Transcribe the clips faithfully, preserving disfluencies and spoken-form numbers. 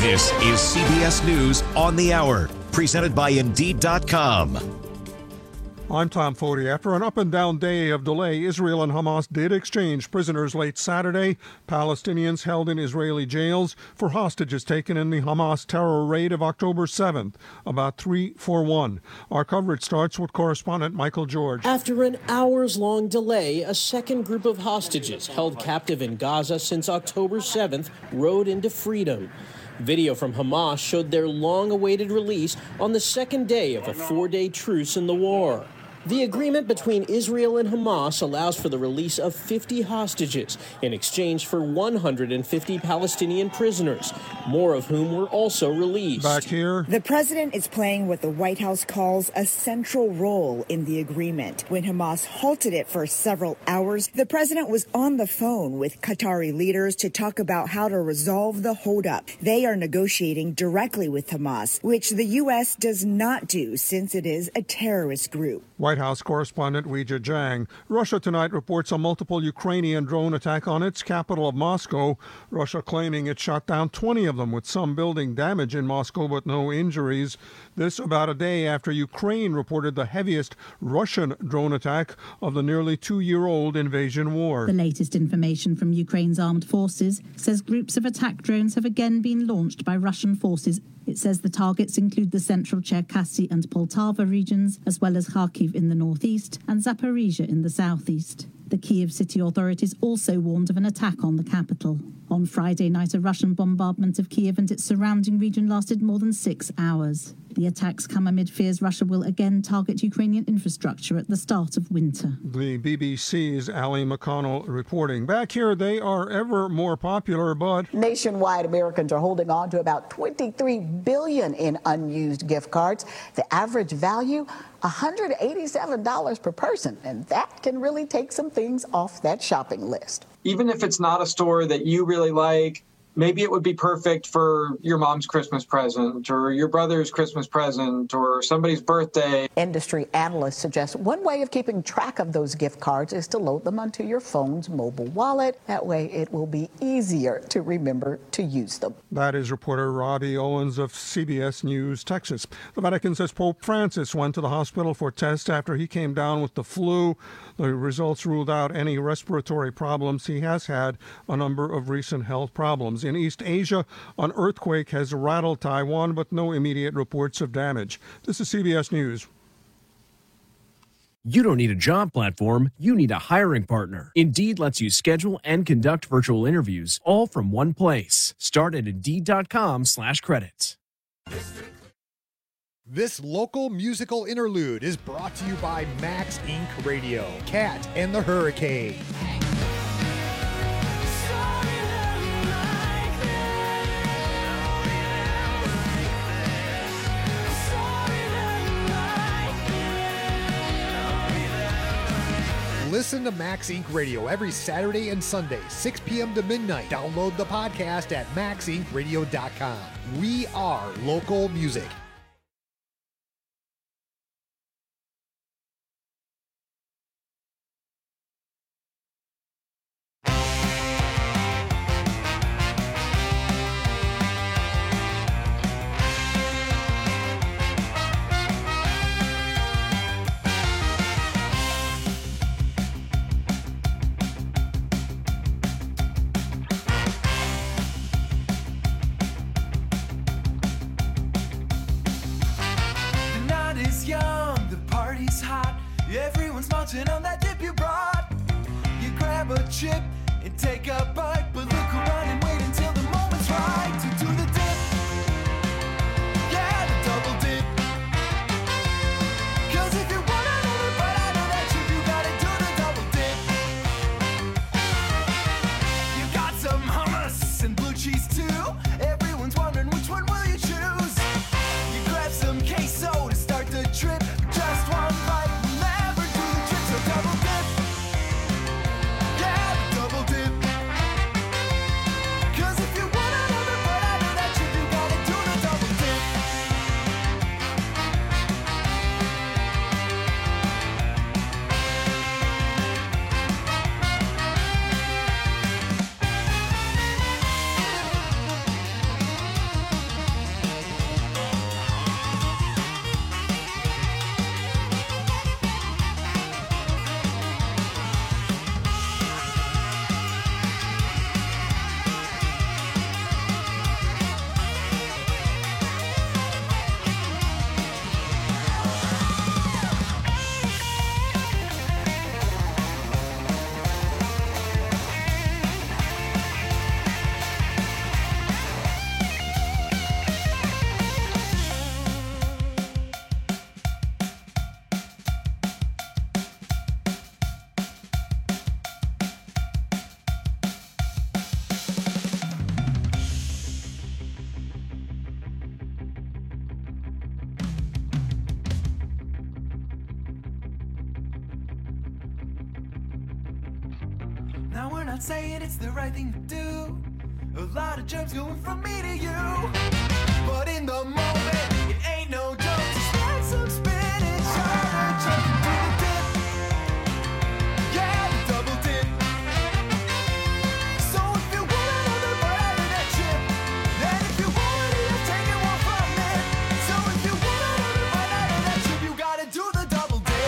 This is C B S News on the Hour, presented by Indeed dot com. I'm Tom Foti. After an up-and-down day of delay, Israel and Hamas did exchange prisoners late Saturday. Palestinians held in Israeli jails for hostages taken in the Hamas terror raid of October seventh, about three forty-one. Our coverage starts with correspondent Michael George. After an hours-long delay, a second group of hostages held captive in Gaza since October seventh rode into freedom. Video from Hamas showed their long-awaited release on the second day of a four-day truce in the war. The agreement between Israel and Hamas allows for the release of fifty hostages in exchange for one hundred fifty Palestinian prisoners, more of whom were also released. Back here, the president is playing what the White House calls a central role in the agreement. When Hamas halted it for several hours, the president was on the phone with Qatari leaders to talk about how to resolve the holdup. They are negotiating directly with Hamas, which the U S does not do since it is a terrorist group. White House correspondent Weijia Jiang. Russia tonight reports a multiple Ukrainian drone attack on its capital of Moscow. Russia claiming it shot down twenty of them, with some building damage in Moscow but no injuries. This about a day after Ukraine reported the heaviest Russian drone attack of the nearly two-year-old invasion war. The latest information from Ukraine's armed forces says groups of attack drones have again been launched by Russian forces. It says the targets include the central Cherkasy and Poltava regions, as well as Kharkiv in the northeast and Zaporizhia in the southeast. The Kyiv city authorities also warned of an attack on the capital. On Friday night, a Russian bombardment of Kyiv and its surrounding region lasted more than six hours. The attacks come amid fears Russia will again target Ukrainian infrastructure at the start of winter. The B B C's Ali McConnell reporting. Back here, they are ever more popular, but nationwide, Americans are holding on to about twenty-three billion dollars in unused gift cards. The average value, one hundred eighty-seven dollars per person, and that can really take some things off that shopping list. Even if it's not a store that you really like, maybe it would be perfect for your mom's Christmas present or your brother's Christmas present or somebody's birthday. Industry analysts suggest one way of keeping track of those gift cards is to load them onto your phone's mobile wallet. That way it will be easier to remember to use them. That is reporter Robbie Owens of C B S News, Texas. The Vatican says Pope Francis went to the hospital for tests after he came down with the flu. The results ruled out any respiratory problems. He has had a number of recent health problems. In East Asia, an earthquake has rattled Taiwan, but no immediate reports of damage. This is C B S News. You don't need a job platform, you need a hiring partner. Indeed lets you schedule and conduct virtual interviews, all from one place. Start at Indeed.com slash credits. This local musical interlude is brought to you by Max Incorporated. Radio, Cat and the Hurricane. Listen to Max Incorporated. Radio every Saturday and Sunday, six p.m. to midnight. Download the podcast at max inc radio dot com. We are local music. On that dip you brought, you grab a chip and take a bite, but look around and wait until the moment's right to do the dip. Yeah, the double dip. Cause if you want another bite out of that chip, you gotta do the double dip. You got some hummus and blue cheese too. Everyone's wondering which one will you choose. You grab some queso to start the trip. Just one bite. Double dip, yeah, double dip. Now we're not saying it's the right thing to do. A lot of germs going from me to you. But in the moment, it ain't no joke to stack some spinach on a truck and do the dip. Yeah, the double dip. So if you want another bite out of that chip, then if you want it, you're taking one from me. So if you want another bite out of that chip, you gotta do the double dip.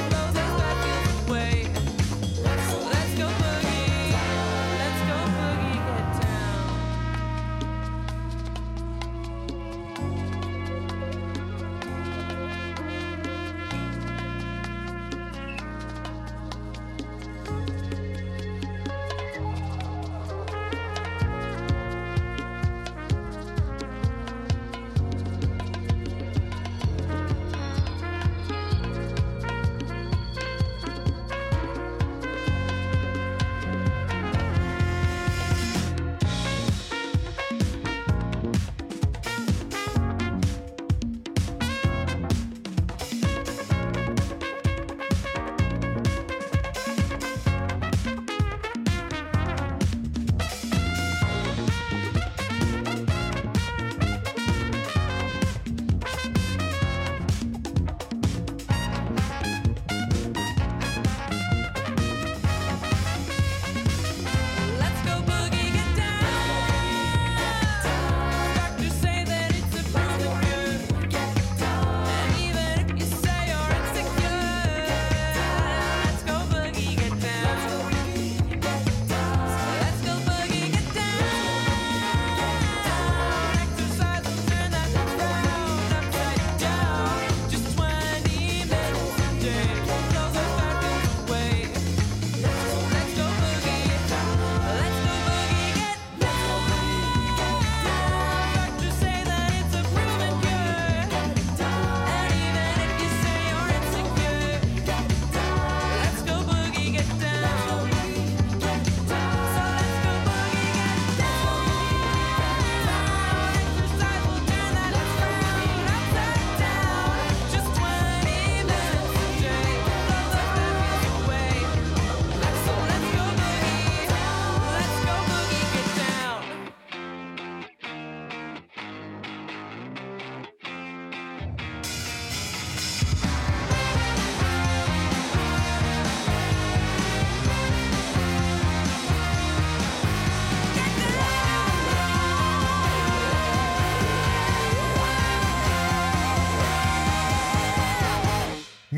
Let's go boogie.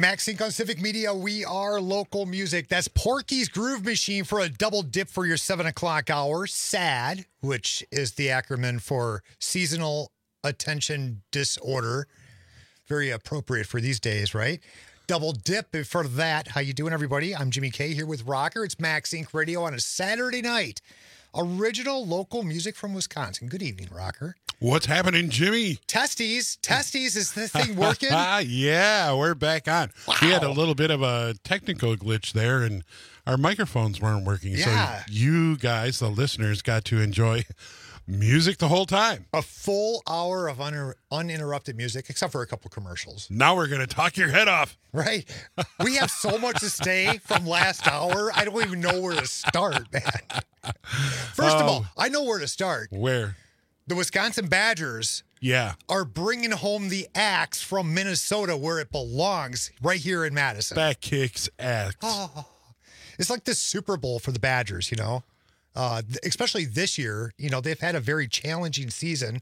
Max Sync on Civic Media. We are local music. That's Porky's Groove Machine for a double dip for your seven o'clock hour. S A D, which is the acronym for Seasonal Attention Disorder. Very appropriate for these days, right? Double dip for that. How you doing, everybody? I'm Jimmy K here with Rocker. It's Max Sync Radio on a Saturday night. Original local music from Wisconsin. Good evening, Rocker. What's happening, Jimmy? Testes. Testes, is this thing working? Yeah, we're back on. Wow. We had a little bit of a technical glitch there, and our microphones weren't working. Yeah. So you guys, the listeners, got to enjoy music the whole time. A full hour of un- uninterrupted music, except for a couple commercials. Now we're going to talk your head off. Right? We have so much to say from last hour. I don't even know where to start, man. First Oh. of all, I know where to start. Where? The Wisconsin Badgers Yeah. are bringing home the axe from Minnesota where it belongs, right here in Madison. That kicks ass. Oh, it's like the Super Bowl for the Badgers, you know, uh, th- especially this year. You know, they've had a very challenging season.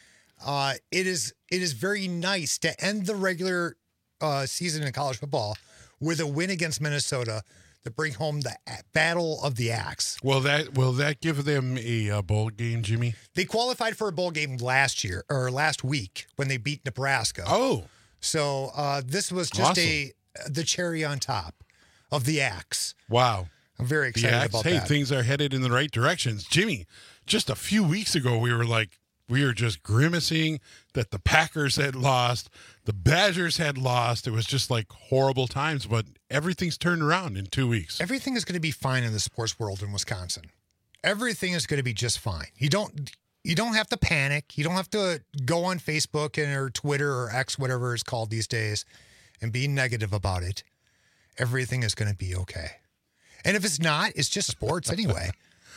Uh, it is it is very nice to end the regular uh, season in college football with a win against Minnesota to bring home the a- Battle of the Axe. Will that will that give them a, uh bowl game, Jimmy? They qualified for a bowl game last year or last week when they beat Nebraska. Oh, So uh, this was just Awesome. a the cherry on top of the axe. wow. I'm very The excited axe, about hey, that. things are headed in the right directions. Jimmy, just a few weeks ago, we were like, we were just grimacing that the Packers had lost, the Badgers had lost. It was just like horrible times, but everything's turned around in two weeks. Everything is going to be fine in the sports world in Wisconsin. Everything is going to be just fine. You don't you don't have to panic. You don't have to go on Facebook and or Twitter or X, whatever it's called these days, and be negative about it. Everything is going to be okay. And if it's not, it's just sports anyway.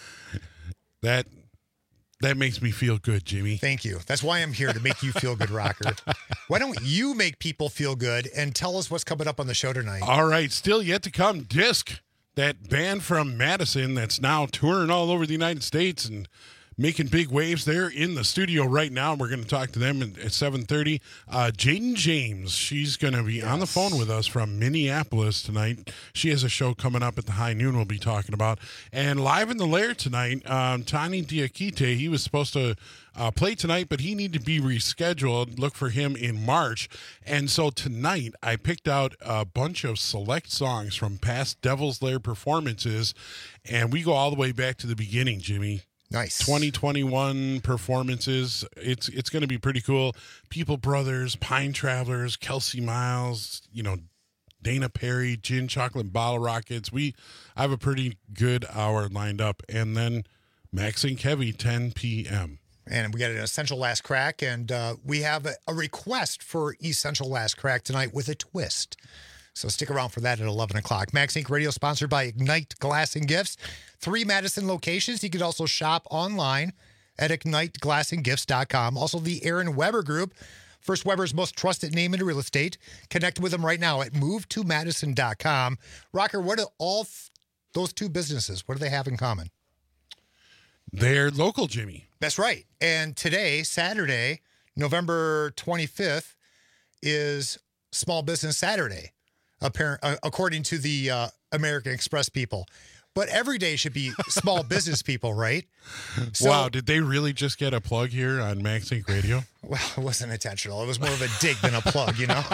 That that makes me feel good, Jimmy. Thank you. That's why I'm here, to make you feel good, Rocker. Why don't you make people feel good and tell us what's coming up on the show tonight? All right, still yet to come, Disc, that band from Madison that's now touring all over the United States and making big waves. They're in the studio right now. We're going to talk to them at seven thirty. Uh, Jaden James, she's going to be yes. on the phone with us from Minneapolis tonight. She has a show coming up at the high noon we'll be talking about. And live in the lair tonight, um, Tani Diakite, he was supposed to uh, play tonight, but he needed to be rescheduled. Look for him in March. And so tonight, I picked out a bunch of select songs from past Devil's Lair performances, and we go all the way back to the beginning, Jimmy. Nice. twenty twenty-one performances. It's it's going to be pretty cool. People Brothers, Pine Travelers, Kelsey Miles, you know, Dana Perry, Gin Chocolate Bottle Rockets. We I have a pretty good hour lined up. And then Max and Kevy, ten p.m. And we got an Essential Last Crack, and uh, we have a, a request for Essential Last Crack tonight with a twist. So stick around for that at eleven o'clock. Max Inc Radio, sponsored by Ignite Glass and Gifts. Three Madison locations. You can also shop online at ignite glass and gifts dot com. Also, the Aaron Weber Group, First Weber's most trusted name in real estate. Connect with them right now at move to madison dot com. Rocker, what do all th- those two businesses, what do they have in common? They're local, Jimmy. That's right. And today, Saturday, November twenty-fifth, is Small Business Saturday, apparent, uh, according to the uh, American Express people. But every day should be small business people, right? So, wow, did they really just get a plug here on Max Inc Radio? Well, it wasn't intentional. It was more of a dig than a plug, you know?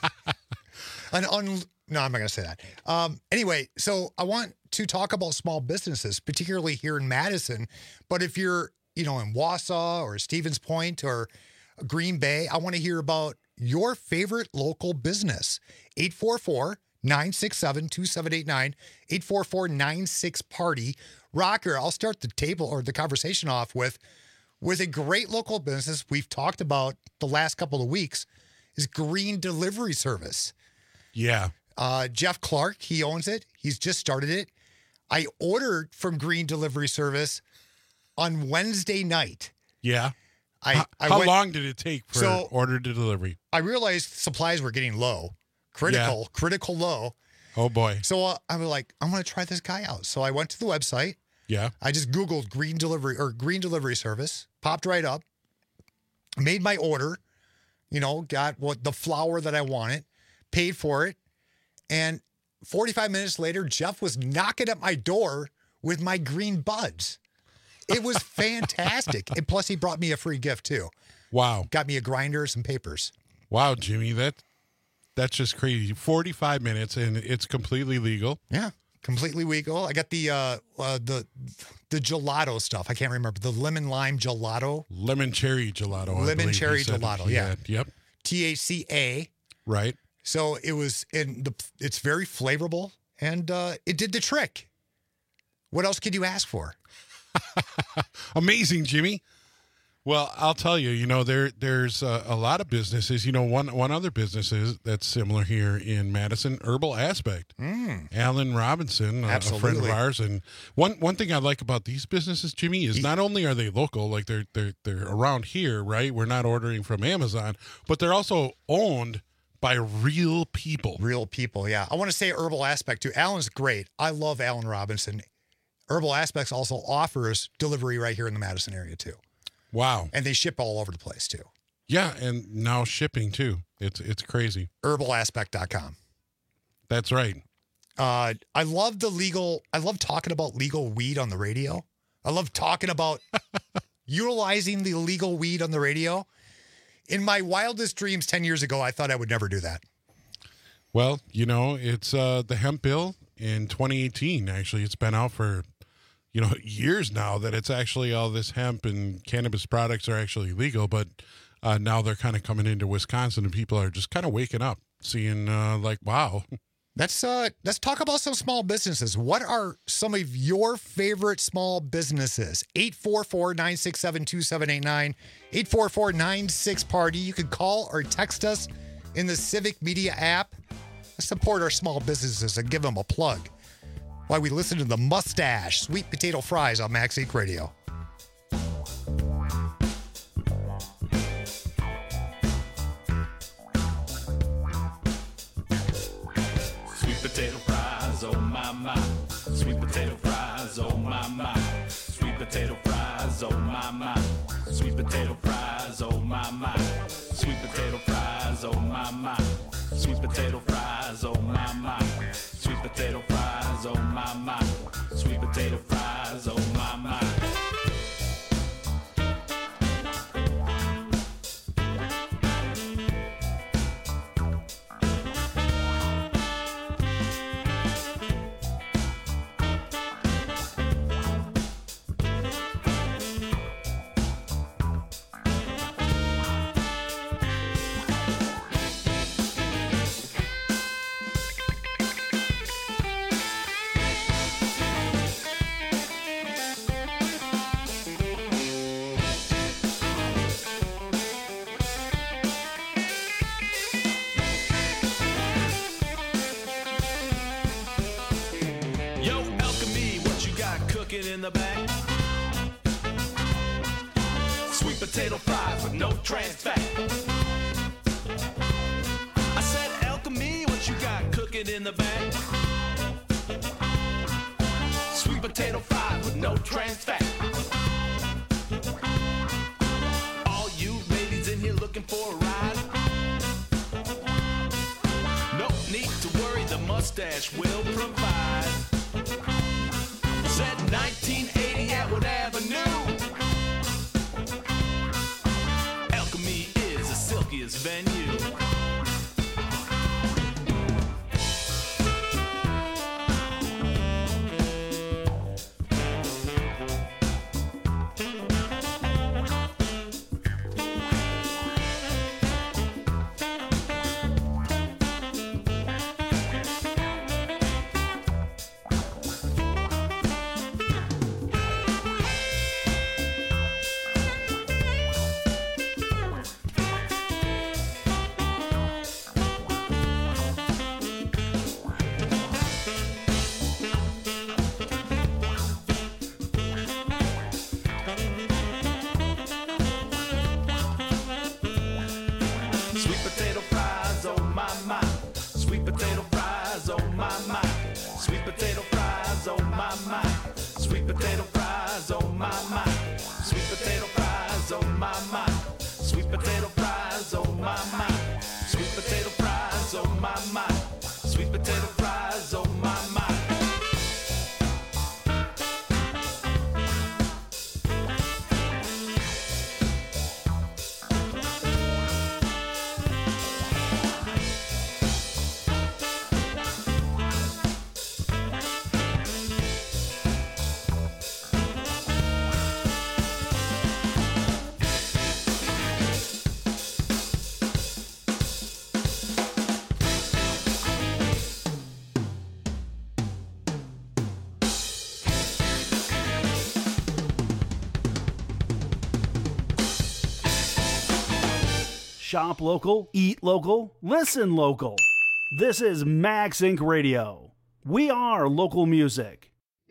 An un- no, I'm not going to say that. Um, anyway, so I want to talk about small businesses, particularly here in Madison. But if you're, you know, in Wausau or Stevens Point or Green Bay, I want to hear about your favorite local business. eight four four, nine six seven, two seven eight nine, eight four four, nine six party. Rocker, I'll start the table or the conversation off with, with a great local business we've talked about the last couple of weeks, is Green Delivery Service. Yeah. Uh, Jeff Clark, he owns it. He's just started it. I ordered from Green Delivery Service on Wednesday night. Yeah. I, how I how went, long did it take for so, order to delivery? I realized supplies were getting low, critical, Yeah. critical low. Oh, boy. So uh, I was like, I'm going to try this guy out. So I went to the website. Yeah. I just Googled Green Delivery or Green Delivery Service, popped right up, made my order, you know, got what the flour that I wanted, paid for it, And forty-five minutes later, Jeff was knocking at my door with my green buds. It was fantastic. And plus, he brought me a free gift, too. Wow. Got me a grinder, some papers. Wow, Jimmy, that that's just crazy. forty-five minutes, and it's completely legal. Yeah, completely legal. I got the uh, uh, the the gelato stuff. I can't remember. The lemon lime gelato. Lemon cherry gelato. I Lemon believe cherry he said gelato, he yeah. had. Yep. T H C A. Right. So it was in the. It's very flavorful, and uh, it did the trick. What else could you ask for? Amazing, Jimmy. Well, I'll tell you, you know, there there's a, a lot of businesses. You know, one one other business is that's similar here in Madison, Herbal Aspect. Mm. Alan Robinson, a, a friend of Absolutely. ours, and one one thing I like about these businesses, Jimmy, is not only are they local, like they're they're they're around here, right? We're not ordering from Amazon, but they're also owned by real people. Real people, yeah. I want to say Herbal Aspect too. Alan's great. I love Alan Robinson. Herbal Aspects also offers delivery right here in the Madison area too. Wow. And they ship all over the place too. Yeah, and now shipping too. It's it's crazy. herbal aspect dot com. That's right. Uh, I love the legal, I love talking about legal weed on the radio. I love talking about utilizing the legal weed on the radio. In my wildest dreams ten years ago, I thought I would never do that. Well, you know, it's uh, the hemp bill in twenty eighteen. Actually, it's been out for, you know, years now that it's actually all this hemp and cannabis products are actually legal. But uh, now they're kind of coming into Wisconsin and people are just kind of waking up, seeing uh, like, wow. Let's uh, let's talk about some small businesses. What are some of your favorite small businesses? eight four four, nine six seven, two seven eight nine, eight four four, nine six, party. You can call or text us in the Civic Media app. Let's support our small businesses and give them a plug while we listen to the Mustache Sweet Potato Fries on Max Inc Radio. Sweet potato fries, oh my my. Sweet potato fries, oh my my. Sweet potato fries, oh my my. Sweet potato fries, oh my my. Sweet potato fries, oh my my. Sweet potato fries, oh my my. Sweet potato fries, oh my my. Sweet potato fries, oh my my. Yo, Alchemy, what you got cooking in the back? Sweet potato fries with no trans fat. I said, Alchemy, what you got cooking in the back? Sweet potato fries with no trans fat. All you ladies in here looking for a ride? No need to worry, the mustache will provide. Said nineteen eighty at Wood Avenue. Alchemy is the silkiest venue. Shop local, eat local, listen local. This is Max Incorporated. Radio. We are local music.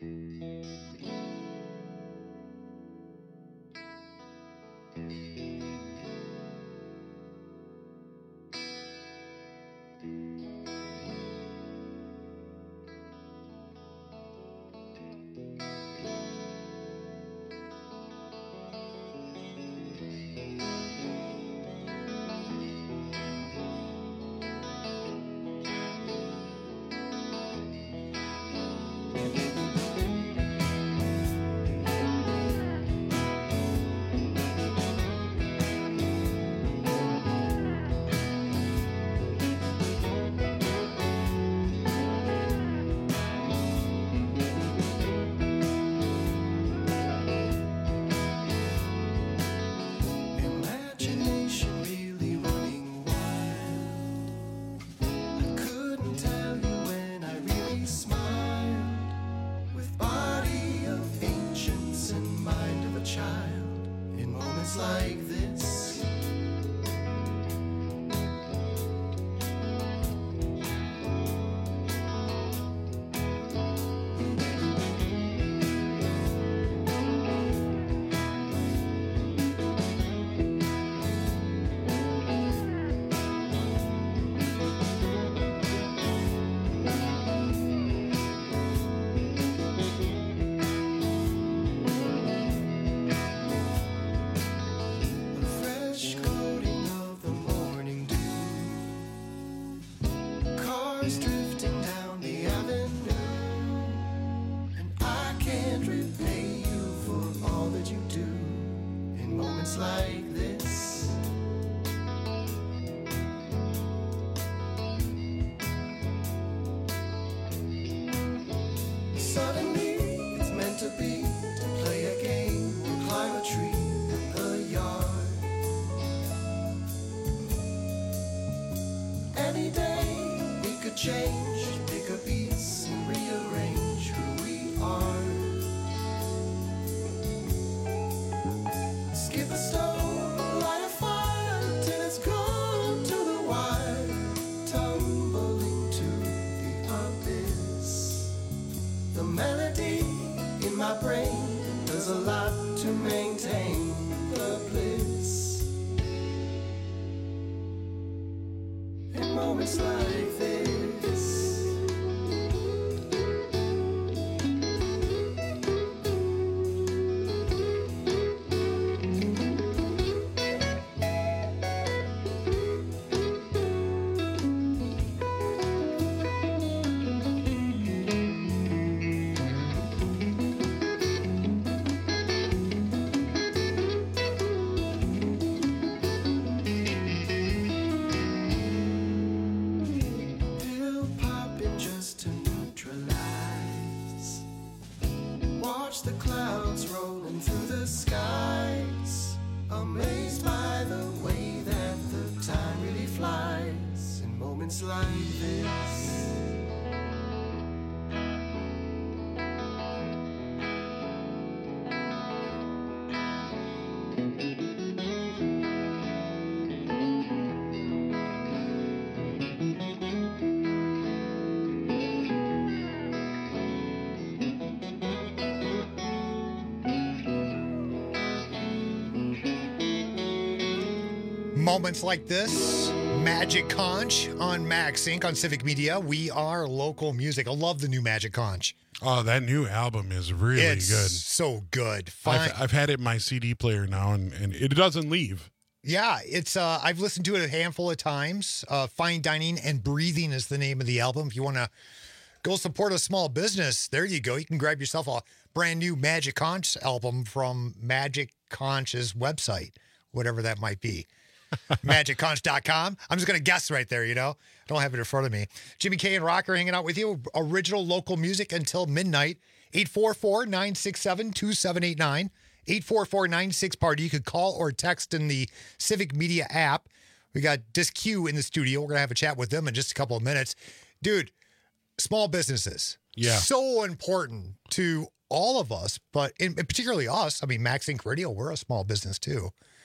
Moments like this, Magic Conch on Max Incorporated on Civic Media. We are local music. I love the new Magic Conch. Oh, that new album is really it's good. So good. Fine. I've, I've had it in my C D player now, and, and it doesn't leave. Yeah, it's. Uh, I've listened to it a handful of times. Uh, Fine Dining and Breathing is the name of the album. If you want to go support a small business, there you go. You can grab yourself a brand new Magic Conch album from Magic Conch's website, whatever that might be. magic conch dot com. I'm just going to guess right there, you know. I don't have it in front of me. Jimmy K and Rocker hanging out with you. Original local music until midnight. eight four four, nine six seven, two seven eight nine. eight four four, nine six, party. You could call or text in the Civic Media app. We got Disc Q in the studio. We're going to have a chat with them in just a couple of minutes. Dude, small businesses. Yeah. So important to all of us, but in, particularly us. I mean, Max Inc Radio, we're a small business too.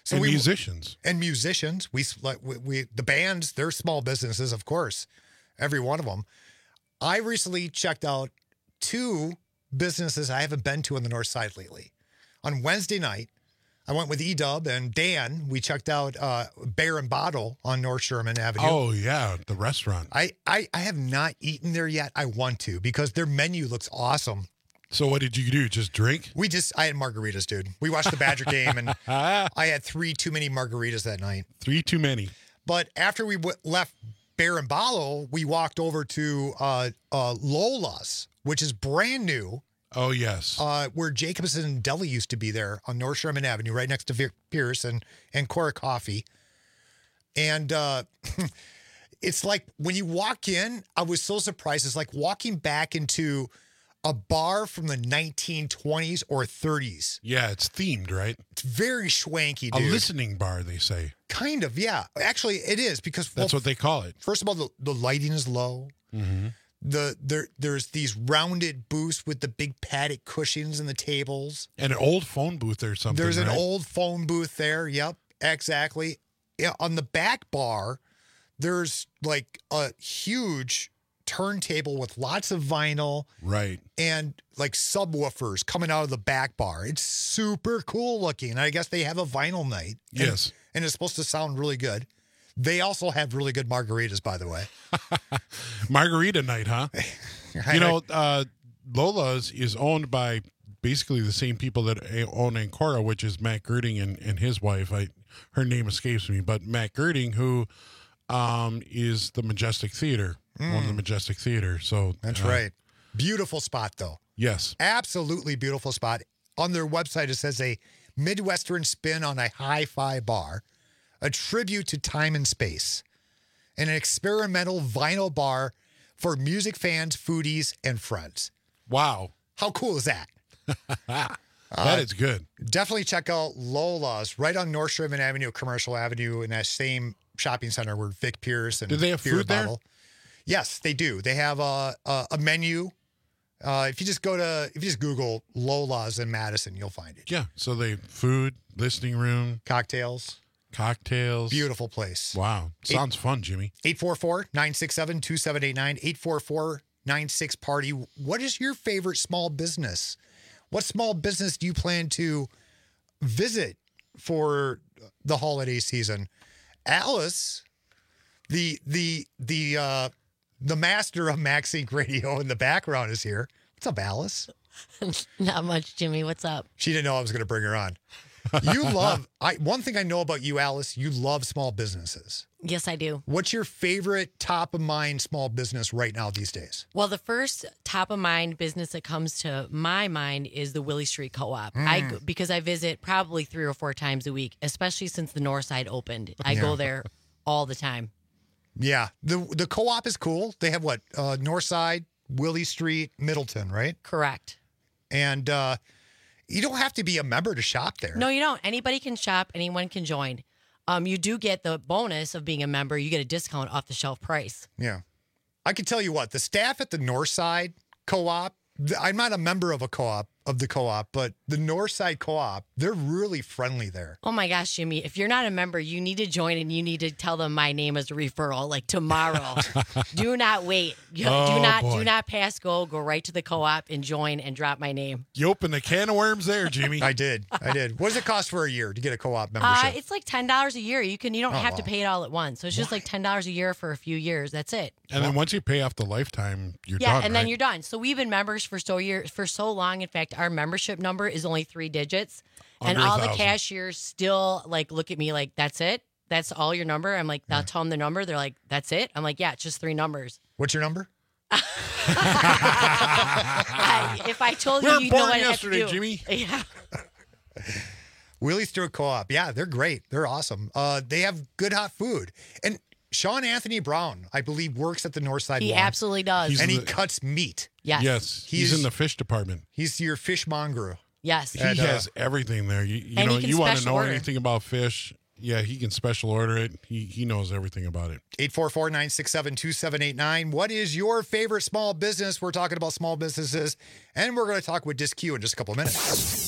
So and we, musicians. And musicians. We, like, we, we the bands, they're small businesses, of course. Every one of them. I recently checked out two businesses I haven't been to on the north side lately. On Wednesday night, I went with E-Dub and Dan. We checked out uh, Bear and Bottle on North Sherman Avenue. Oh, yeah, the restaurant. I, I, I have not eaten there yet. I want to because their menu looks awesome. So what did you do? Just drink? We just, I had margaritas, dude. We watched the Badger game, and I had three too many margaritas that night. Three too many. But after we w- left Bear and Bottle, we walked over to uh, uh, Lola's, which is brand new. Oh, yes. Uh, where Jacobson Deli used to be there on North Sherman Avenue, right next to Vic Pierce and, and Cora Coffee. And uh, it's like when you walk in, I was so surprised. It's like walking back into a bar from the nineteen twenties or thirties. Yeah, it's themed, right? It's very schwanky, A dude. listening bar, they say. Kind of, yeah. Actually, it is because That's well, what they call it. First of all, the, the lighting is low. Mm-hmm. The there there's these rounded booths with the big padded cushions and the tables. And an old phone booth or something. There's an right? old phone booth there. Yep, exactly. Yeah, on the back bar, there's like a huge turntable with lots of vinyl. Right. And like subwoofers coming out of the back bar. It's super cool looking. I guess they have a vinyl night. And, Yes. And it's supposed to sound really good. They also have really good margaritas, by the way. Margarita night, huh? You know, uh, Lola's is owned by basically the same people that own Ancora, which is Matt Girding and, and his wife. I her name escapes me, but Matt Girding, who um, is the Majestic Theater, mm. owns the Majestic Theater. So that's uh, right. Beautiful spot, though. Yes, absolutely beautiful spot. On their website, it says a Midwestern spin on a hi-fi bar, a tribute to time and space, and an experimental vinyl bar for music fans, foodies, and friends. Wow. How cool is that? That uh, is good. Definitely check out Lola's right on North Sherman Avenue, Commercial Avenue, in that same shopping center where Vic Pierce and Do they have Beer food there? Bottle. Yes, they do. They have a, a, a menu. Uh, if you just go to, if you just Google Lola's in Madison, you'll find it. Yeah. So they food, listening room, cocktails. Cocktails. Beautiful place. Wow. Sounds Eight- fun, Jimmy. eight four four, nine six seven, two seven eight nine, eight four four, nine six party. What is your favorite small business? What small business do you plan to visit for the holiday season? Alice, the the the uh, the master of Max Inc Radio in the background is here. What's up, Alice? Not much, Jimmy. What's up? She didn't know I was going to bring her on. You love I one thing I know about you, Alice, you love small businesses. Yes, I do. What's your favorite top of mind small business right now these days? Well, the first top of mind business that comes to my mind is the Willie Street Co-op. Mm. I go- because I visit probably three or four times a week, especially since the North Side opened. I Yeah. go there all the time. Yeah, the the co-op is cool. They have what? Uh, North Side, Willie Street, Middleton, right? Correct. And uh, you don't have to be a member to shop there. No, you don't. Anybody can shop. Anyone can join. Um, you do get the bonus of being a member. You get a discount off the shelf price. Yeah. I can tell you what, the staff at the North Side Co-op, th- I'm not a member of a co-op, of the co-op, but the North Side Co-op, they're really friendly there. Oh my gosh, Jimmy, if you're not a member, you need to join and you need to tell them my name is a referral, like tomorrow. Do not wait. You- Oh, do not boy. do not pass go. Go right to the co-op and join and drop my name. You opened a can of worms there, Jimmy. I did. I did. What does it cost for a year to get a co-op Uh, membership? it's like ten dollars a year. You can you don't Oh, have to wow. pay it all at once. So it's just like ten dollars a year for a few years. That's it. And then once you pay off the lifetime, you're yeah, done. and then right? you're done. So we've been members for so years for so long. In fact, our membership number is only three digits, and Under a all the thousand. cashiers still like look at me like, "That's it? That's all your number?" I'm like, "I'll tell them the number." They're like, "That's it?" I'm like, "Yeah, it's just three numbers." What's your number? I, if I told We you, were you know born what I have yesterday, to do. Jimmy. Yeah. Willie Street Co-op. Yeah, they're great. They're awesome. Uh, they have good hot food. And Sean Anthony Brown, I believe, works at the North Side He Lawn. absolutely does. He's And he the- cuts meat. Yes. Yes, he's, He's- in the fish department. He's your fishmonger. Yes. He And, uh, has everything there. You, you And know, he can you want to special know order. anything about fish? Yeah, he can special order it. He he knows everything about it. eight four four, nine six seven, two seven eight nine. What is your favorite small business? We're talking about small businesses, and we're going to talk with Disc Q in just a couple of minutes.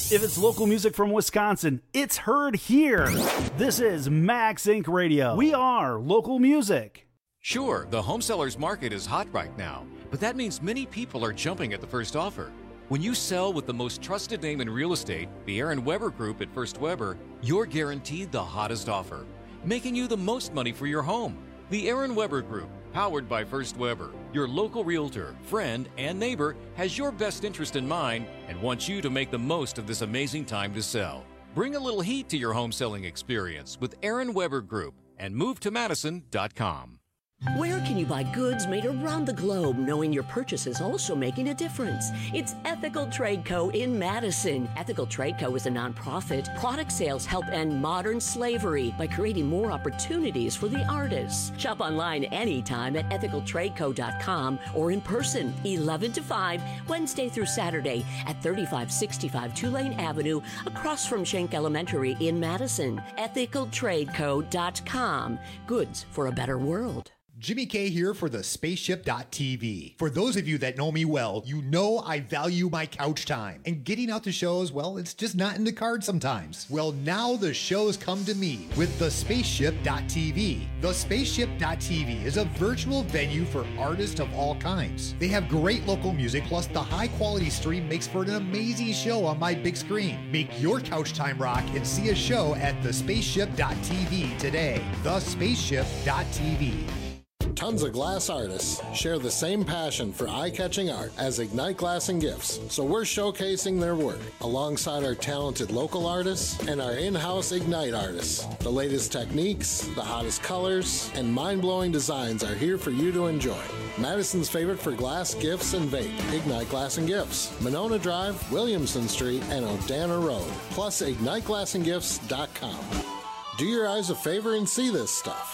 If it's local music from Wisconsin, it's heard here. This is Max Incorporated. Radio. We are local music. Sure, the home sellers market is hot right now, but that means many people are jumping at the first offer. When you sell with the most trusted name in real estate, the Aaron Weber Group at First Weber, you're guaranteed the hottest offer, making you the most money for your home. The Aaron Weber Group, powered by First Weber, your local realtor, friend, and neighbor, has your best interest in mind and wants you to make the most of this amazing time to sell. Bring a little heat to your home selling experience with Aaron Weber Group and move to madison dot com. Where can you buy goods made around the globe, knowing your purchase is also making a difference? It's Ethical Trade Co. in Madison. Ethical Trade Co. is a nonprofit. Product sales help end modern slavery by creating more opportunities for the artists. Shop online anytime at ethical trade co dot com or in person, eleven to five, Wednesday through Saturday at thirty-five sixty-five Tulane Avenue, across from Schenck Elementary in Madison. ethical trade co dot com. Goods for a better world. Jimmy K here for the spaceship dot T V. For those of you that know me well, you know I value my couch time. And getting out to shows, well, it's just not in the cards sometimes. Well, now the shows come to me with the spaceship dot T V. The spaceship dot T V is a virtual venue for artists of all kinds. They have great local music, plus the high quality stream makes for an amazing show on my big screen. Make your couch time rock and see a show at the spaceship dot T V today. the spaceship dot T V. Tons of glass artists share the same passion for eye-catching art as Ignite Glass and Gifts, so we're showcasing their work alongside our talented local artists and our in-house Ignite artists. The latest techniques, the hottest colors, and mind-blowing designs are here for you to enjoy. Madison's favorite for glass, gifts, and vape, Ignite Glass and Gifts, Monona Drive, Williamson Street, and Odana Road, plus ignite glass and gifts dot com. Do your eyes a favor and see this stuff.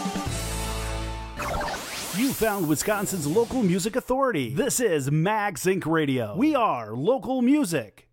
You found Wisconsin's local music authority. This is Max Incorporated. Radio. We are local music.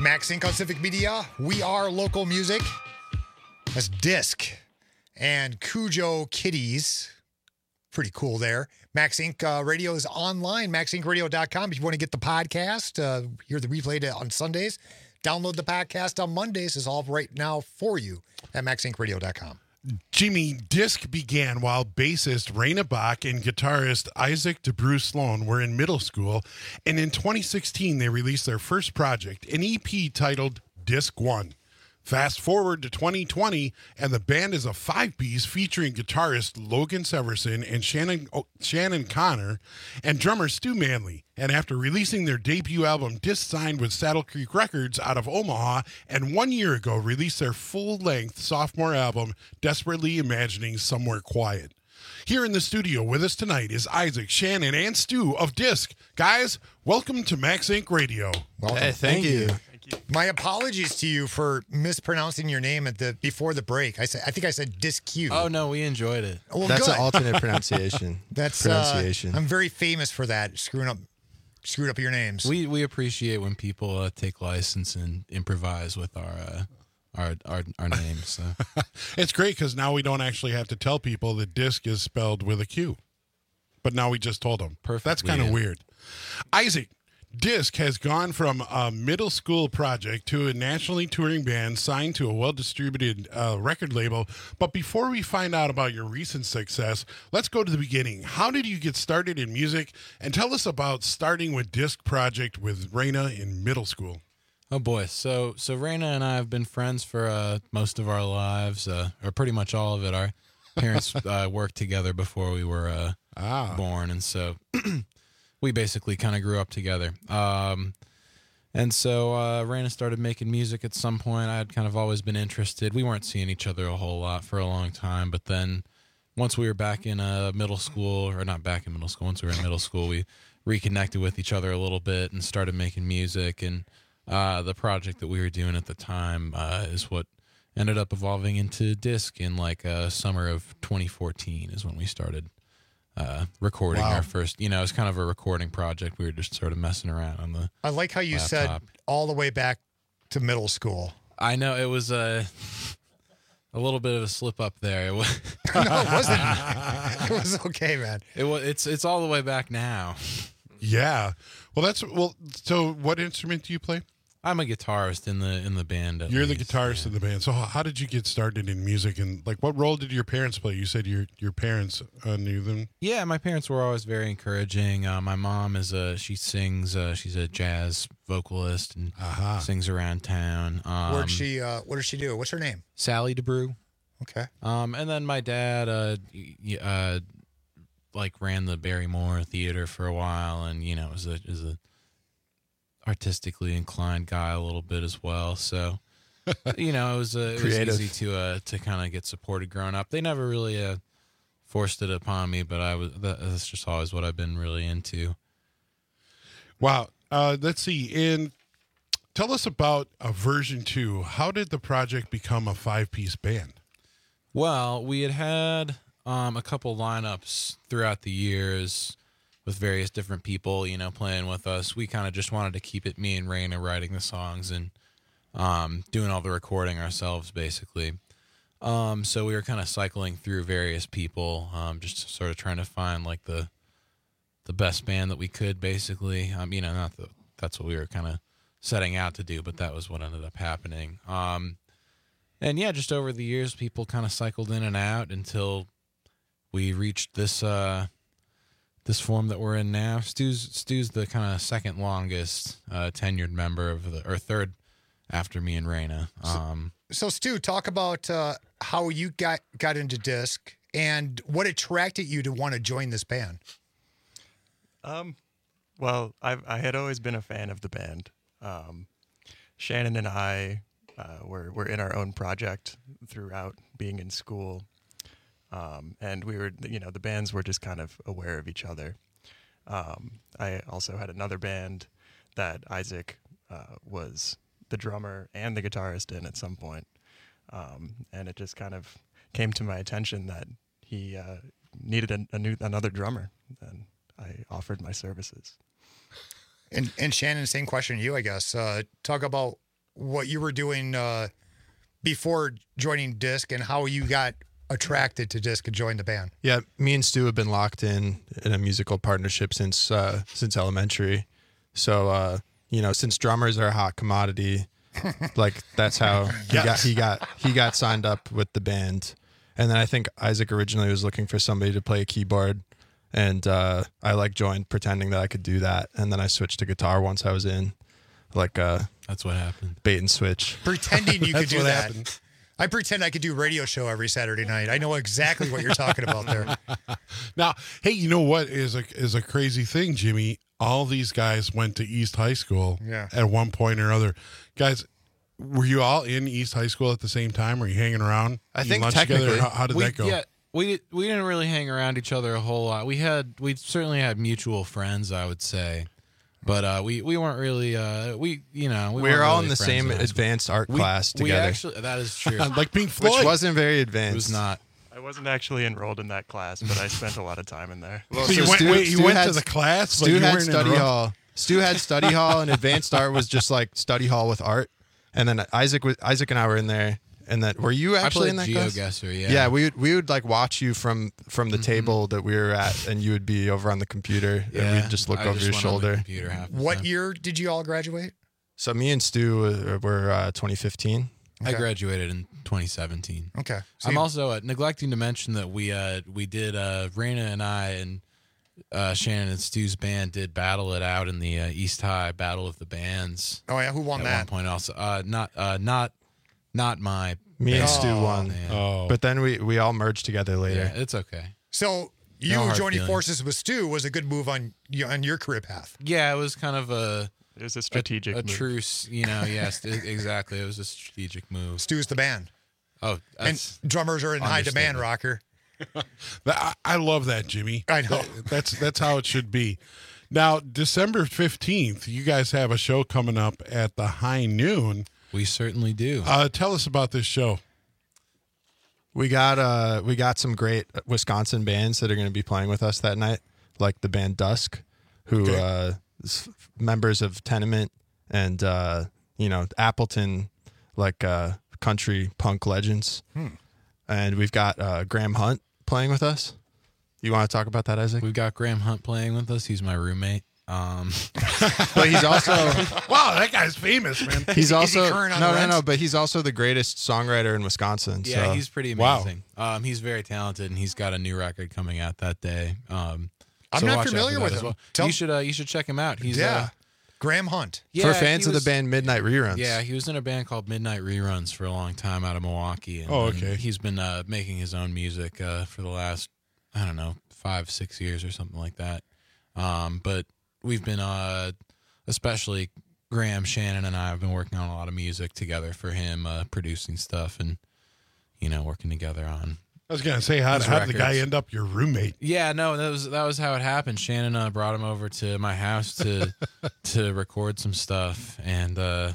Max Inc on Civic Media. We are local music. That's Disc and Cujo Kitties. Pretty cool there. Max Inc uh, Radio is online, max inc radio dot com. If you want to get the podcast, uh, hear the replay on Sundays, download the podcast on Mondays. It's all right now for you at max inc radio dot com. Jimmy, Disc began while bassist Raina Bach and guitarist Isaac DeBruce Sloan were in middle school, and in twenty sixteen they released their first project, an E P titled Disc One. Fast forward to twenty twenty, and the band is a five-piece featuring guitarist Logan Severson and Shannon oh, Shannon Connor and drummer Stu Manley. And after releasing their debut album, Disc signed with Saddle Creek Records out of Omaha, and one year ago released their full-length sophomore album, Desperately Imagining Somewhere Quiet. Here in the studio with us tonight is Isaac, Shannon, and Stu of Disc. Guys, welcome to Max Inc Radio. Welcome. Hey, thank, thank you. you. My apologies to you for mispronouncing your name at the before the break. I said I think I said Disc-Q. Oh no, we enjoyed it. Well, That's good. an alternate pronunciation. That's pronunciation. Uh, I'm very famous for that, screwing up screwed up your names. We we appreciate when people uh, take license and improvise with our uh, our, our our names. So. It's great because now we don't actually have to tell people that Disc is spelled with a Q. But now we just told them. Perfect. That's kind of weird. Isaac, Disc has gone from a middle school project to a nationally touring band signed to a well-distributed uh, record label. But before we find out about your recent success, let's go to the beginning. How did you get started in music? And tell us about starting with Disc Project with Raina in middle school. Oh boy, so so Raina and I have been friends for uh, most of our lives, uh, or pretty much all of it. Our parents uh, worked together before we were uh, ah. born, and so we basically kind of grew up together. Um, and so uh, Raina started making music at some point. I had kind of always been interested. We weren't seeing each other a whole lot for a long time, but then once we were back in uh, middle school, or not back in middle school, once we were in middle school, we reconnected with each other a little bit and started making music. And uh, the project that we were doing at the time uh, is what ended up evolving into Disc in like uh, summer of twenty fourteen is when we started uh, recording Wow. our first, you know, it was kind of a recording project. We were just sort of messing around on the I like how you laptop. said all the way back to middle school. I know it was a, a little bit of a slip up there. It was, no, it wasn't. It was okay, man. It was, it's, it's all the way back now. Yeah. Well, that's, well, so what instrument do you play? I'm a guitarist in the in the band. at You're the least, guitarist yeah. in the band. So how how did you get started in music, and like what role did your parents play? You said your your parents uh, knew them. Yeah, my parents were always very encouraging. Uh, my mom is a she sings. Uh, she's a jazz vocalist and uh-huh. sings around town. Um, Where'd she? Uh, what does she do? What's her name? Sally DeBrew. Okay. Um, and then my dad, uh, y- uh, like ran the Barrymore Theater for a while, and you know, was a is a artistically inclined guy a little bit as well. So, you know, it was uh, it was Creative. easy to uh, to kind of get supported growing up. They never really uh, forced it upon me, but I was that, that's just always what I've been really into. Wow. Uh, let's see. And tell us about a version two. How did the project become a five piece band? Well, we had had um, a couple lineups throughout the years with various different people, you know, playing with us. We kind of just wanted to keep it me and Raina writing the songs and um, doing all the recording ourselves, basically. Um, so we were kind of cycling through various people, um, just sort of trying to find like the the best band that we could, basically. Um, you know, not that that's what we were kind of setting out to do, but that was what ended up happening. Um, and yeah, just over the years, people kind of cycled in and out until we reached this. Uh, This form that we're in now. Stu's Stu's the kind of second longest uh, tenured member of the, or third after me and Raina. Um, So, Stu, talk about uh, how you got got into Disc and what attracted you to want to join this band. Um, well, I I had always been a fan of the band. Um, Shannon and I uh, were were in our own project throughout being in school. Um, and we were, you know, the bands were just kind of aware of each other. Um, I also had another band that Isaac uh, was the drummer and the guitarist in at some point. Um, and it just kind of came to my attention that he uh, needed a, a new another drummer, and I offered my services. And and Shannon, same question to you, I guess. Uh, talk about what you were doing uh, before joining Disc and how you got attracted to Disc and joined the band. Yeah, me and Stu have been locked in in a musical partnership since uh, since elementary. So uh, you know, since drummers are a hot commodity, like that's how he Yes. got he got he got signed up with the band. And then I think Isaac originally was looking for somebody to play a keyboard, and uh, I like joined pretending that I could do that, and then I switched to guitar once I was in, like uh, that's what happened. Bait and switch. Pretending you could That's do what that. happened. I pretend I could do radio show every Saturday night. I know exactly what you're talking about there. Now, hey, you know what is a is a crazy thing, Jimmy? All these guys went to East High School Yeah. at one point or other. Guys, were you all in East High School at the same time? Were you hanging around? I eating think lunch technically, together? How, how did we, that go? Yeah, we did, we didn't really hang around each other a whole lot. We had we certainly had mutual friends, I would say, but uh, we we weren't really uh, we you know we, We weren't were all really in the friends same in high school. advanced art We- class we together. actually, that is true. Like Pink Which Floyd. wasn't very advanced. It was not. I wasn't actually enrolled in that class, but I spent a lot of time in there. Well, So you went- wait, you went to the class, but Stu you had weren't study enrolled? hall. Stu had study hall, and advanced art was just like study hall with art. And then Isaac was Isaac and I were in there. And then were you I actually in played that class? GeoGuessr, yeah. Yeah, we would we would like watch you from from the table that we were at, and you would be over on the computer, and Yeah, we'd just look I over just your went on the shoulder. computer half the What time. year did you all graduate? So me and Stu were, were uh, twenty fifteen. I graduated in twenty seventeen. Okay. So I'm you- also uh, neglecting to mention that we uh, we did uh, Raina and I and uh, Shannon and Stu's band did battle it out in the uh, East High Battle of the Bands. Oh yeah, who won at that? one point also uh, not uh, not not my Me and band. Stu won. Oh. But then we, we all merged together later. Yeah, it's okay. So you No hard joining feelings. forces with Stu was a good move on you- on your career path. Yeah, it was kind of a It was a strategic a, a move. truce. You know, yes, it- exactly. It was a strategic move. Stu's the band. Oh, And that's drummers are in high demand, understatement. rocker. That- I, I love that, Jimmy. I know. That- that's that's how it should be. Now, December fifteenth, you guys have a show coming up at the High Noon. We certainly do. Uh, tell us about this show. We got uh we got some great Wisconsin bands that are going to be playing with us that night, like the band Dusk, who Okay. uh is members of Tenement and uh you know Appleton, like uh country punk legends. Hmm. And we've got uh Graham Hunt playing with us. You want to talk about that, Isaac? We've got Graham Hunt playing with us. He's my roommate. Um, But he's also Wow, that guy's famous, man. he's Is he also current on no the no rent? no, but he's also the greatest songwriter in Wisconsin. yeah, so. he's pretty Wow. amazing. Um, he's very talented, and he's got a new record coming out that day. Um, I'm so not watch out familiar for that with as him. well. Tell- you should uh, you should check him out. He's yeah. uh, Graham Hunt. yeah, For fans he of was- the band Midnight Reruns. Yeah, he was in a band called Midnight Reruns for a long time out of Milwaukee. And, Oh, and okay. he's been uh, making his own music uh, for the last, I don't know, five, six years or something like that. Um, but we've been, uh, especially Graham, Shannon, and I have been working on a lot of music together for him, uh, producing stuff and, you know, working together on. I was gonna say, how, His how did the guy records. end up your roommate? Yeah, no, that was that was how it happened. Shannon uh, brought him over to my house to to record some stuff, and uh,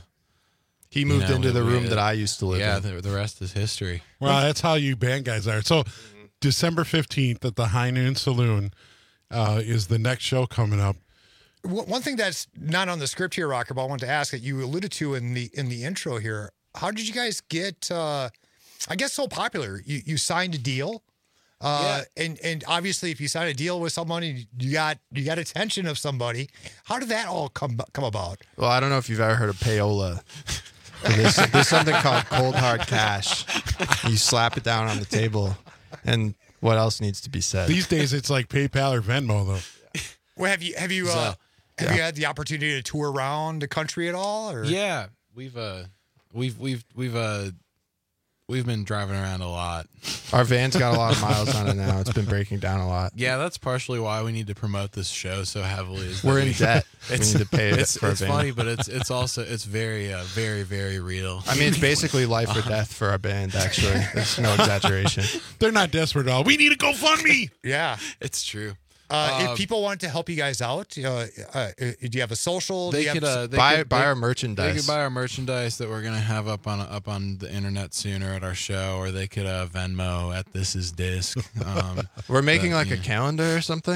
He you moved know, into we- the we- room that I used to live yeah, in. the, the rest is history. Well, that's how you band guys are. So, December fifteenth at the High Noon Saloon uh, is the next show coming up. W- One thing that's not on the script here, Rocker, but I want to ask that you alluded to in the in the intro here. How did you guys get? Uh, I guess so popular. You you signed a deal, uh, and and obviously, if you sign a deal with someone, and you got you got attention of somebody. How did that all come come about? Well, I don't know if you've ever heard of payola. But There's, there's something called cold hard cash. You slap it down on the table, and what else needs to be said? These days, it's like PayPal or Venmo, though. Well, have you have you uh, So, have yeah. you had the opportunity to tour around the country at all? Or? Yeah, we've uh, we've we've we've uh, we've been driving around a lot. Our van's got a lot of miles on it now. It's been breaking down a lot. Yeah, that's partially why we need to promote this show so heavily. Is that We're in we- debt. We It's, need to pay it it's, for our it's van. funny, but it's it's also it's very uh, very very real. I mean, it's basically life or death for our band, actually. There's no exaggeration. They're not desperate at all. We need a GoFundMe. Yeah. It's true. Uh, Um, if people wanted to help you guys out, uh, uh, do you have a social? Do They you could have, uh, they Buy- could, buy they- our merchandise. They could buy our merchandise that we're gonna have up on up on the internet sooner at our show, or they could uh, Venmo at This Is Disc. Um, We're making but, like a yeah. calendar or something.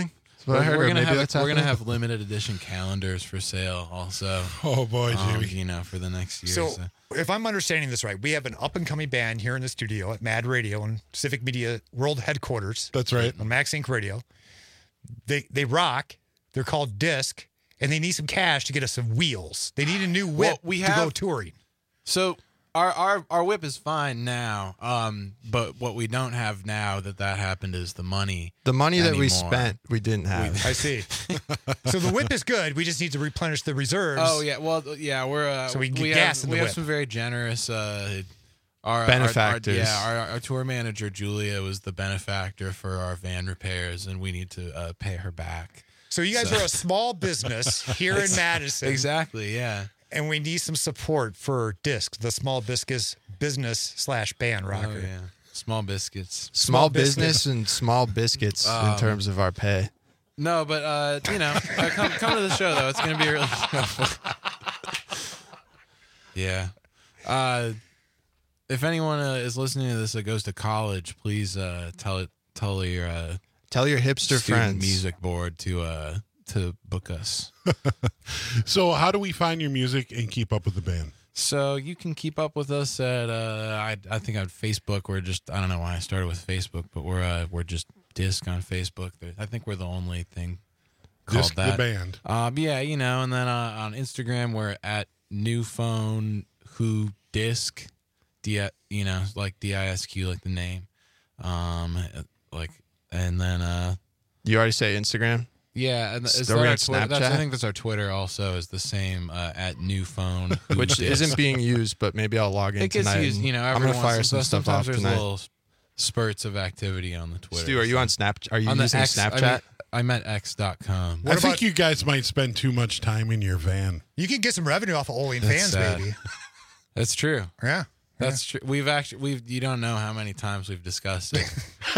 We're, I heard, we're or gonna maybe have that's we're gonna happening. have limited edition calendars for sale also. Oh boy, um, Jimmy. you know, for the next year. So, so. if I'm understanding this right, we have an up and coming band here in the studio at Mad Radio and Civic Media World Headquarters. That's right. On Max Inc Radio. They they rock. They're called Disc, and they need some cash to get us some wheels. They need a new whip Well, we to go have- touring. So our our our whip is fine now, um, but what we don't have now that that happened is the money. The money that we anymore. spent, we didn't have. I see. So the whip is good. We just need to replenish the reserves. Oh yeah, well yeah, we're uh, So we can get have, gas in we the have whip. some very generous uh, our, Benefactors. Our, our, yeah, our, our tour manager Julia was the benefactor for our van repairs, and we need to uh, pay her back. So you guys So- are a small business here in Madison. Exactly. Yeah. And we need some support for Disc, the small biscuits business slash band rocker. Oh yeah. Small biscuits. Small business and small biscuits in Um, terms of our pay. No, but uh, you know, uh, come come to the show though. It's gonna be really. Yeah. Uh, if anyone uh, is listening to this that goes to college, please uh, tell it tell your uh, Tell your hipster student friends. music board to uh, to book us. So, how do we find your music and keep up with the band? So you can keep up with us at uh, I I think on Facebook. We're just I don't know why I started with Facebook, but we're uh, we're just Disc on Facebook. There- I think we're the only thing called Disc the that. band. Um, yeah, you know, and then uh, on Instagram we're at New Phone Who Disc, D you know like D I S Q like the name, um, like and then uh, You already say Instagram? yeah, and is Are that we our on Twitter? That's, I Snapchat? think that's our Twitter. Also, is the same uh, at New Phone Who Which Disc. isn't being used, but maybe I'll log in It gets tonight. used, and you know. I'm Every gonna fire once some in- stuff sometimes off there's tonight. little spurts of activity on the Twitter. Stu, are you so- on Snapchat? Are you on the using X, I Snapchat? mean, I'm at x dot com. I think you guys might spend too much time in your van. You can get some revenue off of Olean That's fans, sad. baby. That's true. Yeah. That's true. We've actually we've you don't know how many times we've discussed it.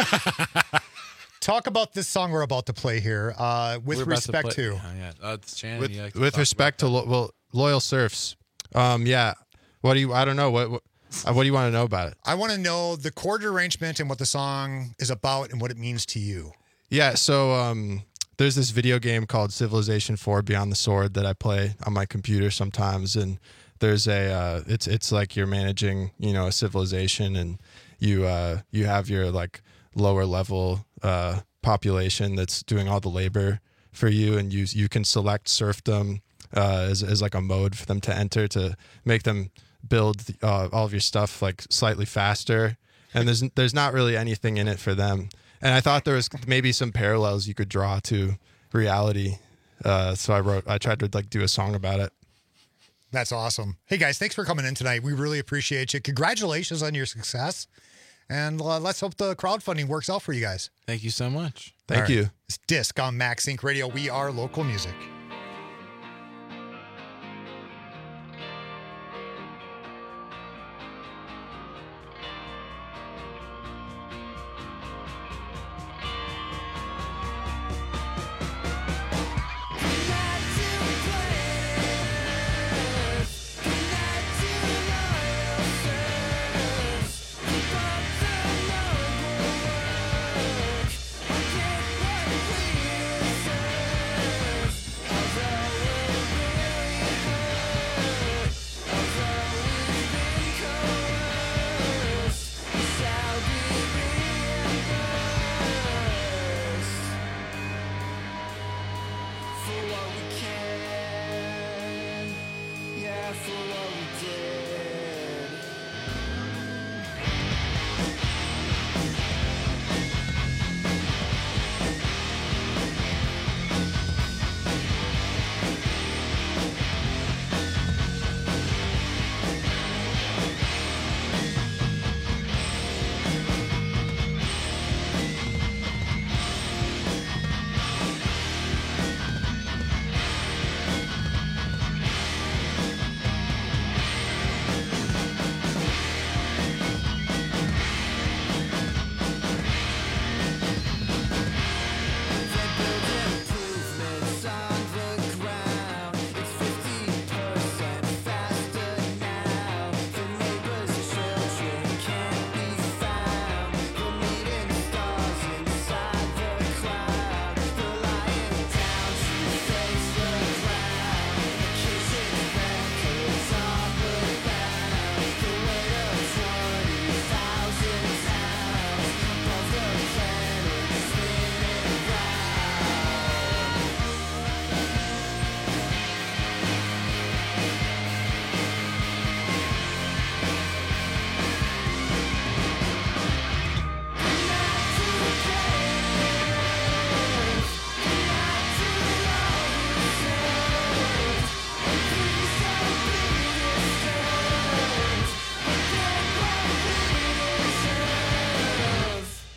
Talk about this song we're about to play here. Uh, with We're about respect play- to. Oh, yeah. Uh, it's Shannon, with you like to with talk respect to lo- well, loyal serfs. Um, yeah. What do you? I don't know. What what, uh, what do you want to know about it? I want to know the chord arrangement and what the song is about and what it means to you. Yeah. So um, there's this video game called Civilization four Beyond the Sword that I play on my computer sometimes, and there's a uh, it's it's like you're managing you know a civilization, and you uh, you have your like lower level uh, population that's doing all the labor for you, and you you can select serfdom uh, as as like a mode for them to enter to make them build uh, all of your stuff like slightly faster, and there's there's not really anything in it for them. And I thought there was maybe some parallels you could draw to reality, uh, so I wrote I tried to like do a song about it. That's awesome. Hey, guys, thanks for coming in tonight. We really appreciate you. Congratulations on your success. And uh, let's hope the crowdfunding works out for you guys. Thank you so much. Thank All right. you. It's Disc on Max Inc Radio. We are local music.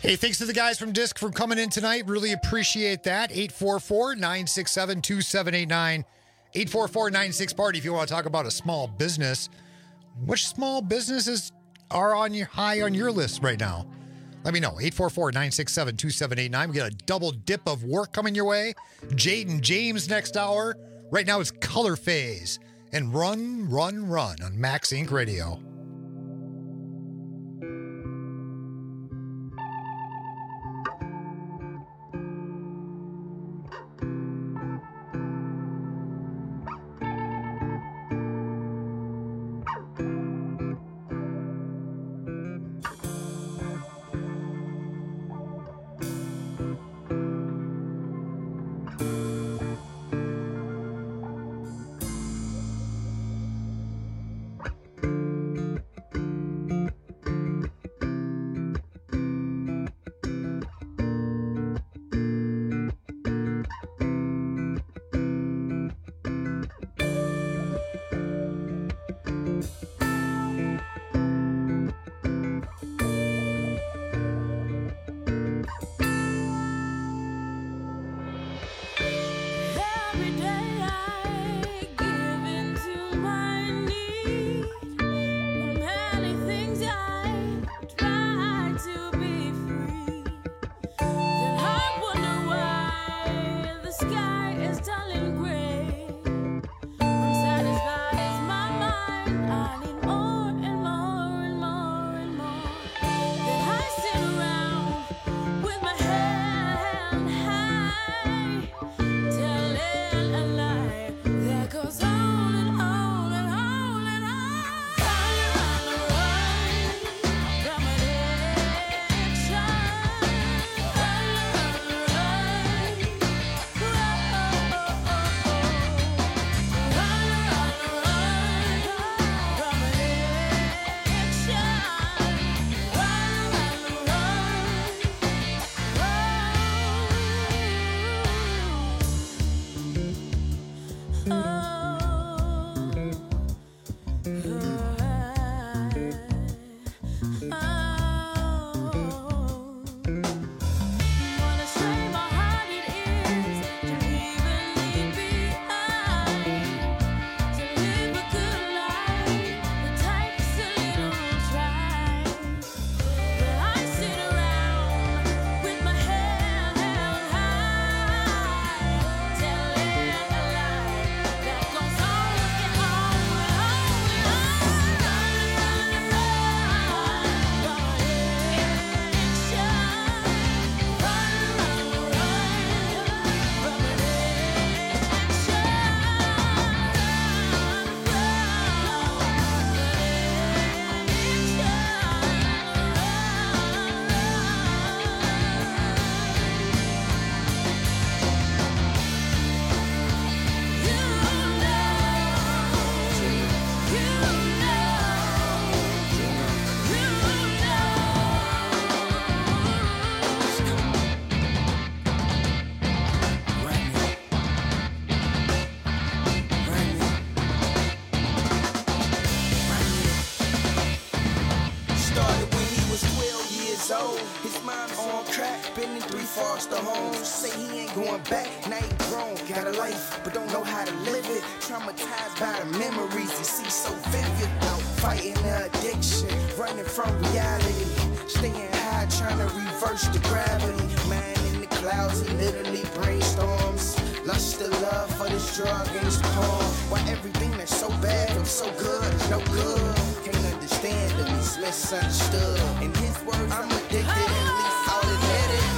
Hey, thanks to the guys from Disc for coming in tonight. Really appreciate that. eight four four, nine six seven, two seven eight nine. eight four four, nine six party if you want to talk about a small business. Which small businesses are on your high on your list right now? Let me know. eight four four, nine six seven, two seven eight nine. We got a double dip of work coming your way. Jade and James next hour. Right now it's Color Phase and Run, Run, Run on Max Inc Radio. foster homes. Say he ain't going back, now he grown, got a life, but don't know how to live it. Traumatized by the memories he sees so vivid. Out fighting the addiction, running from reality. Staying high, trying to reverse the gravity. Man in the clouds, he literally brainstorms. Lust of love for this drug and this porn. Why everything that's so bad feels so good is no good. Can't understand that he's misunderstood. In his words, I'm addicted, at least I'll admit it.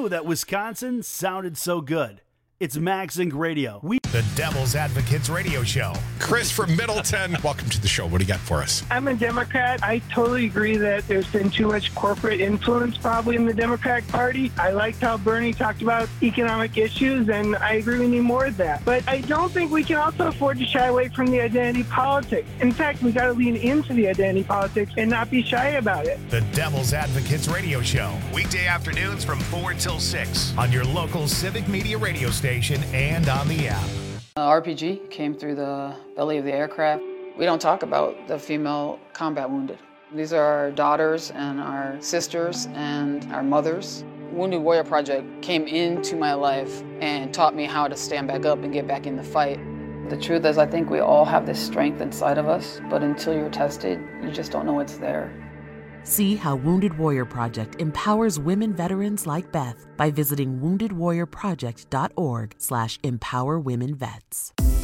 knew that Wisconsin sounded so good? It's MagZinc Radio. We The Devil's Advocates Radio Show. Chris from Middleton, welcome to the show. What do you got for us? I'm a Democrat. I totally agree that there's been too much corporate influence probably in the Democratic Party. I liked how Bernie talked about economic issues, and I agree we need more of that. But I don't think we can also afford to shy away from the identity politics. In fact, we got to lean into the identity politics and not be shy about it. The Devil's Advocates Radio Show. Weekday afternoons from four till six on your local civic media radio station and on the app. Uh, R P G came through the belly of the aircraft. We don't talk about the female combat wounded. These are our daughters and our sisters and our mothers. Wounded Warrior Project came into my life and taught me how to stand back up and get back in the fight. The truth is, I think we all have this strength inside of us, but until you're tested, you just don't know it's there. See how Wounded Warrior Project empowers women veterans like Beth by visiting wounded warrior project dot org slash empower women vets.